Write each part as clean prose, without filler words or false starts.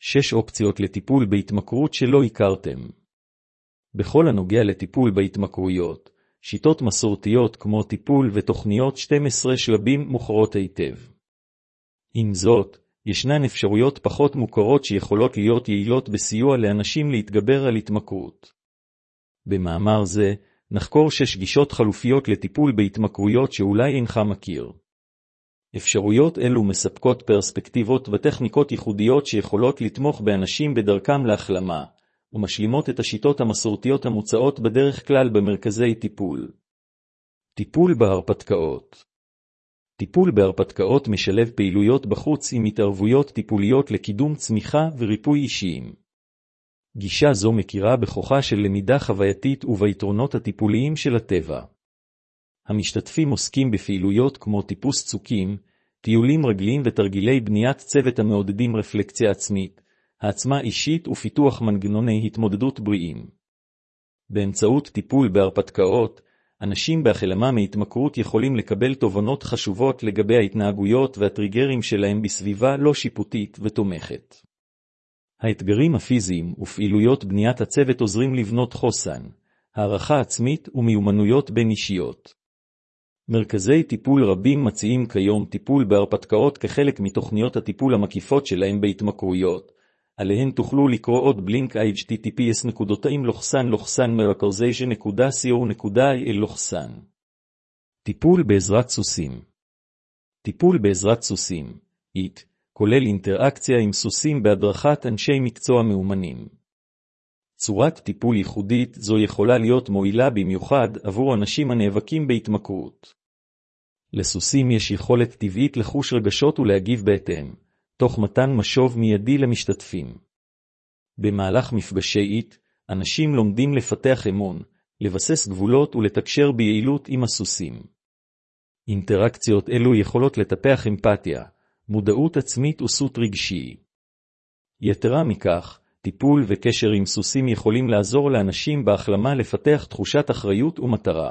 6 אופציות לטיפול בהתמכרות שלא הכרתם. בכל הנוגע לטיפול בהתמכרויות, שיטות מסורתיות כמו טיפול ותוכניות 12 שלבים מוכרות היטב. עם זאת, ישנן אפשרויות פחות מוכרות שיכולות להיות יעילות בסיוע לאנשים להתגבר על התמכרות. במאמר זה, נחקור 6 גישות חלופיות לטיפול בהתמכרויות שאולי אינך מכיר. אפשרויות אלו מספקות פרספקטיבות וטכניקות ייחודיות שיכולות לתמוך באנשים בדרכם להחלמה, ומשלימות את השיטות המסורתיות המוצעות בדרך כלל במרכזי טיפול. טיפול בהרפתקאות. טיפול בהרפתקאות משלב פעילויות בחוץ עם התערבויות טיפוליות לקידום צמיחה וריפוי אישיים. גישה זו מכירה בכוחה של למידה חווייתית וביתרונות הטיפוליים של הטבע. המשתתפים עוסקים בפעילויות כמו טיפוס צוקים, טיולים רגליים ותרגילי בניית צוות המעודדים רפלקציה עצמית, העצמה אישית ופיתוח מנגנוני התמודדות בריאים. באמצעות טיפול בהרפתקאות, אנשים בהחלמה מהתמכרות יכולים לקבל תובנות חשובות לגבי ההתנהגויות והטריגרים שלהם בסביבה לא שיפוטית ותומכת. האתגרים הפיזיים ופעילויות בניית הצוות עוזרים לבנות חוסן, הערכה עצמית ומיומנויות בין אישיות. מרכזי טיפול רבים מציעים כיום טיפול בהרפתקאות כחלק מתוכניות הטיפול המקיפות שלהם בהתמכרויות, עליהן תוכלו לקרוא עוד בלינק https://miracleization.co.il. טיפול בעזרת סוסים. טיפול בעזרת סוסים, IT, כולל אינטראקציה עם סוסים בהדרכת אנשי מקצוע מאומנים. צורת טיפול ייחודית זו יכולה להיות מועילה במיוחד עבור אנשים הנאבקים בהתמכרות. לסוסים יש יכולת טבעית לחוש רגשות ולהגיב בהתאם, תוך מתן משוב מיידי למשתתפים. במהלך מפגשי IT, אנשים לומדים לפתח אמון, לבסס גבולות ולתקשר ביעילות עם הסוסים. אינטראקציות אלו יכולות לטפח אמפתיה, מודעות עצמית וסות רגשי. יתרה מכך, טיפול וקשר עם סוסים יכולים לעזור לאנשים בהחלמה לפתח תחושת אחריות ומטרה.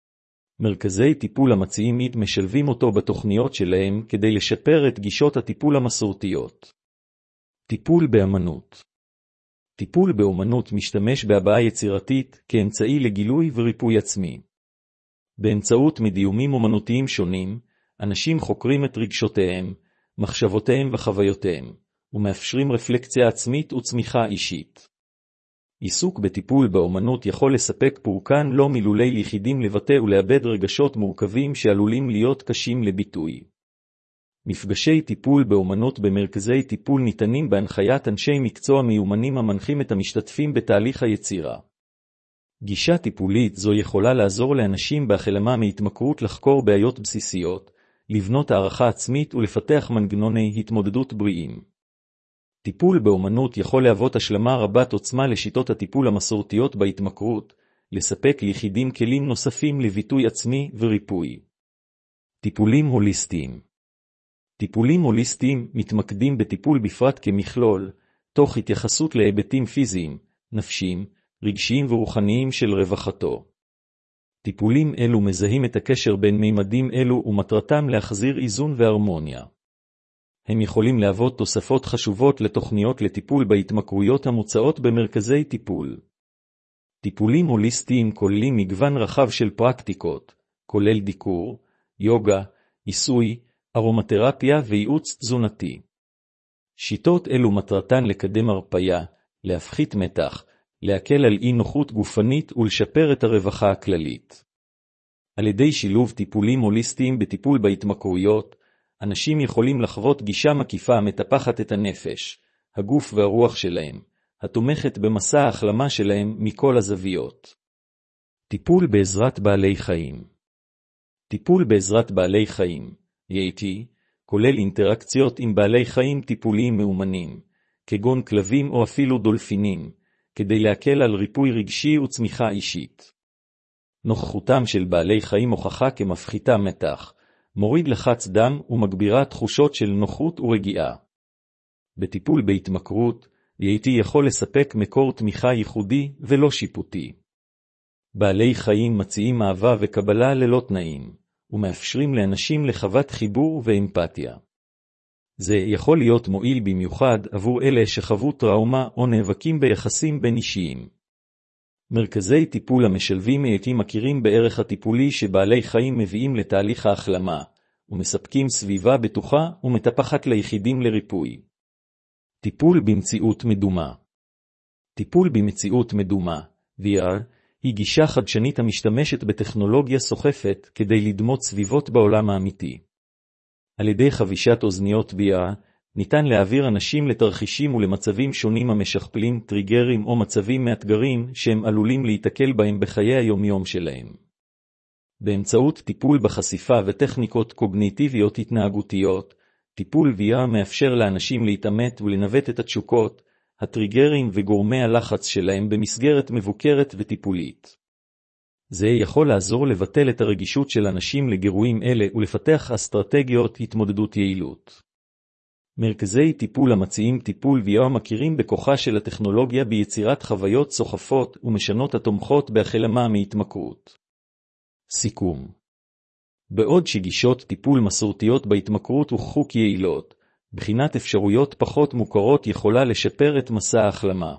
מרכזי טיפול המציעים IT משלבים אותו בתוכניות שלהם כדי לשפר את גישות הטיפול המסורתיות. טיפול באמנות. טיפול באמנות משתמש בהבעה יצירתית כאמצעי לגילוי וריפוי עצמי. באמצעות מדיומים אמנותיים שונים, אנשים חוקרים את רגשותיהם, מחשבותיהם וחוויותיהם, ומאפשרים רפלקציה עצמית וצמיחה אישית. עיסוק בטיפול באמנות יכול לספק פורקן לא מילולי ליחידים לבטא ולאבד רגשות מורכבים שעלולים להיות קשים לביטוי. מפגשי טיפול באמנות במרכזי טיפול ניתנים בהנחיית אנשי מקצוע מיומנים המנחים את המשתתפים בתהליך היצירה. גישה טיפולית זו יכולה לעזור לאנשים בהחלמה מהתמכרות לחקור בעיות בסיסיות, לבנות הערכה עצמית ולפתח מנגנוני התמודדות בריאים. טיפול באמנות יכול להוות השלמה רבת עוצמה לשיטות הטיפול המסורתיות בהתמכרות, לספק ליחידים כלים נוספים לביטוי עצמי וריפוי. טיפולים הוליסטיים. טיפולים הוליסטיים מתמקדים בטיפול בפרט כמכלול, תוך התייחסות להיבטים פיזיים, נפשיים, רגשיים ורוחניים של רווחתו. טיפולים אלו מזהים את הקשר בין מימדים אלו ומטרתם להחזיר איזון והרמוניה. הם יכולים להוות תוספות חשובות לתוכניות לטיפול בהתמכרויות המוצעות במרכזי טיפול. טיפולים הוליסטיים כוללים מגוון רחב של פרקטיקות, כולל דיקור, יוגה, עיסוי, ארומתרפיה וייעוץ תזונתי. שיטות אלו מטרתן לקדם הרפיה, להפחית מתח, להקל על אי נוחות גופנית ולשפר את הרווחה הכללית. על ידי שילוב טיפולים הוליסטיים בטיפול בהתמכרויות, אנשים יכולים לחוות גישה מקיפה המטפחת את הנפש, הגוף והרוח שלהם, התומכת במסע ההחלמה שלהם מכל הזוויות. טיפול בעזרת בעלי חיים. טיפול בעזרת בעלי חיים, EAT, כולל אינטראקציות עם בעלי חיים טיפוליים מאומנים, כגון כלבים או אפילו דולפינים, כדי להקל על ריפוי רגשי וצמיחה אישית. נוכחותם של בעלי חיים הוכחה כמפחיתה מתח, מוריד לחץ דם ומגבירה תחושות של נוחות ורגיעה. בטיפול בהתמכרות, EAT יכול לספק מקור תמיכה ייחודי ולא שיפוטי. בעלי חיים מציעים אהבה וקבלה ללא תנאים, ומאפשרים לאנשים לחוות חיבור ואמפתיה. זה יכול להיות מועיל במיוחד עבור אלה שחוו טראומה או נאבקים ביחסים בין אישיים. מרכזי טיפול המשלבים לעתים מכירים בערך הטיפולי שבעלי חיים מביאים לתהליך ההחלמה, ומספקים סביבה בטוחה ומטפחת ליחידים לריפוי. טיפול במציאות מדומה. טיפול במציאות מדומה, VR, היא גישה חדשנית המשתמשת בטכנולוגיה סוחפת כדי לדמות סביבות בעולם האמיתי. על ידי חבישת אוזניות VR, ניתן להעביר אנשים לתרחישים ולמצבים שונים המשכפלים טריגרים או מצבים מאתגרים שהם עלולים להתקל בהם בחיי היומיום שלהם. באמצעות טיפול בחשיפה וטכניקות קוגניטיביות התנהגותיות, טיפול VR מאפשר לאנשים להתאמת ולנווט את התשוקות, הטריגרים וגורמי הלחץ שלהם במסגרת מבוקרת וטיפולית. זה יכול לעזור לבטל את הרגישות של אנשים לגירויים אלה ולפתח אסטרטגיות התמודדות יעילות. מרכזי טיפול המציעים טיפול VR מכירים בכוחה של הטכנולוגיה ביצירת חוויות סוחפות ומשנות התומכות בהחלמה מהתמכרות. סיכום. בעוד שגישות טיפול מסורתיות בהתמכרות הוכחו כיעילות, בחינת אפשרויות פחות מוכרות יכולה לשפר את מסע ההחלמה.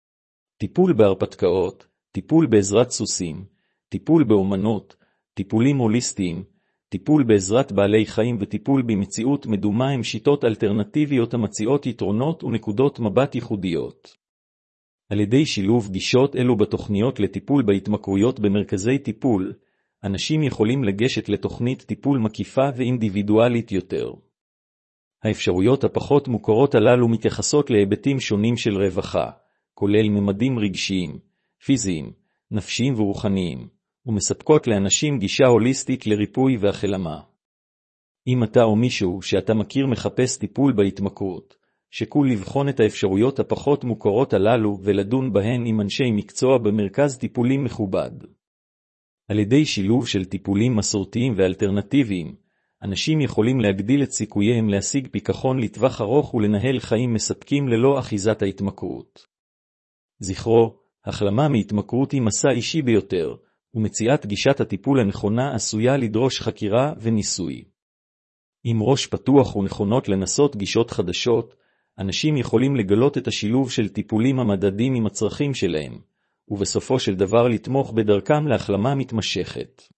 טיפול בהרפתקאות, טיפול בעזרת סוסים, טיפול באומנות, טיפולים הוליסטיים, טיפול בעזרת בעלי חיים וטיפול במציאות מדומה הם שיטות אלטרנטיביות המציעות יתרונות ונקודות מבט ייחודיות. על ידי שילוב גישות אלו בתוכניות לטיפול בהתמכרויות במרכזי טיפול, אנשים יכולים לגשת לתוכנית טיפול מקיפה ואינדיבידואלית יותר. האפשרויות הפחות מוכרות הללו מתייחסות להיבטים שונים של רווחה, כולל ממדים רגשיים, פיזיים, נפשיים ורוחניים, ומספקות לאנשים גישה הוליסטית לריפוי והחלמה. אם אתה או מישהו שאתה מכיר מחפש טיפול בהתמכרות, שקול לבחון את האפשרויות הפחות מוכרות הללו ולדון בהן עם אנשי מקצוע במרכז טיפולים מכובד. על ידי שילוב של טיפולים מסורתיים ואלטרנטיביים, אנשים יכולים להגדיל את סיכוייהם להשיג פיכחון לטווח ארוך ולנהל חיים מספקים ללא אחיזת ההתמכרות. זכרו, החלמה מהתמכרות היא מסע אישי ביותר, ומציאת גישת הטיפול הנכונה עשויה לדרוש חקירה וניסוי. עם ראש פתוח ונכונות לנסות גישות חדשות, אנשים יכולים לגלות את השילוב של טיפולים המדדים עם הצרכים שלהם, ובסופו של דבר לתמוך בדרכם להחלמה מתמשכת.